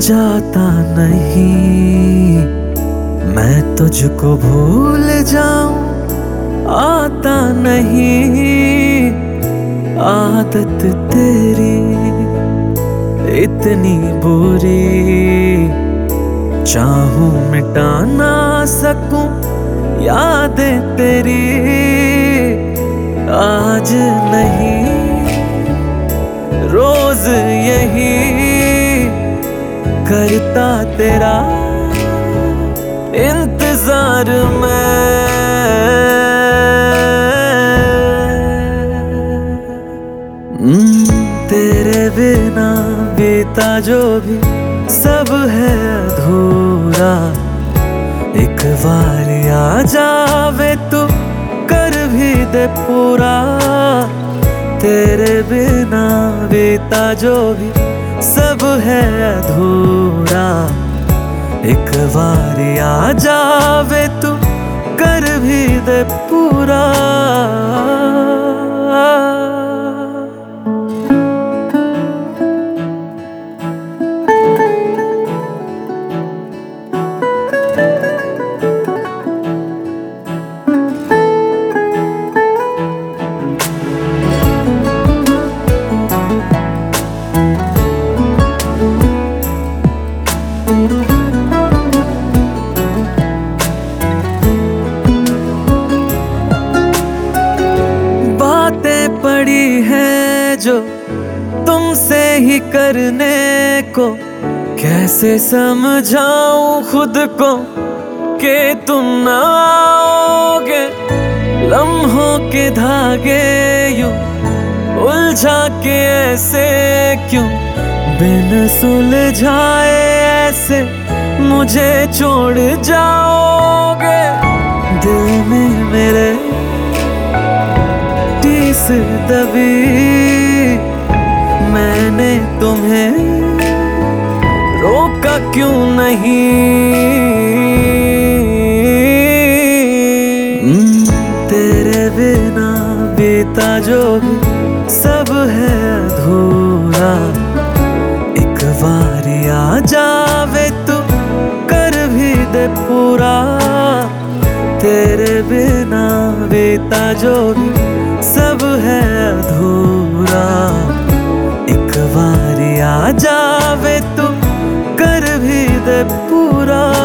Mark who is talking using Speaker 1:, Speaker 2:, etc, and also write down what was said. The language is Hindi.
Speaker 1: जाता नहीं, मैं तुझको भूल जाऊं आता नहीं। आदत तेरी इतनी बुरी, चाहूं मिटा ना सकूं यादें तेरी। आज नहीं रोज यही करता तेरा इंतजार मैं। तेरे बिना बीता जो भी सब है अधूरा। एक बार आ जावे तू कर भी दे पूरा। तेरे बिना बीता जो भी सब है अधूरा। एक बार आ जावे तू कर भी दे पूरा। बातें पड़ी हैं जो तुमसे ही करने को, कैसे समझाऊं खुद को कि तुम ना आओगे। लम्हों के धागे यूं उलझा के ऐसे क्यों बिन सुलझाए ऐसे मुझे छोड़ जाओगे। दिल में मेरे टीस दबी, मैंने तुम्हें रोका क्यों नहीं। तेरे बिना बीता जो भी सब है अधूरा। एक बार आ जावे तू कर भी दे पूरा। तेरे बिना बीता जो भी सब है अधूरा। एक बार आ जावे तू कर भी दे पूरा।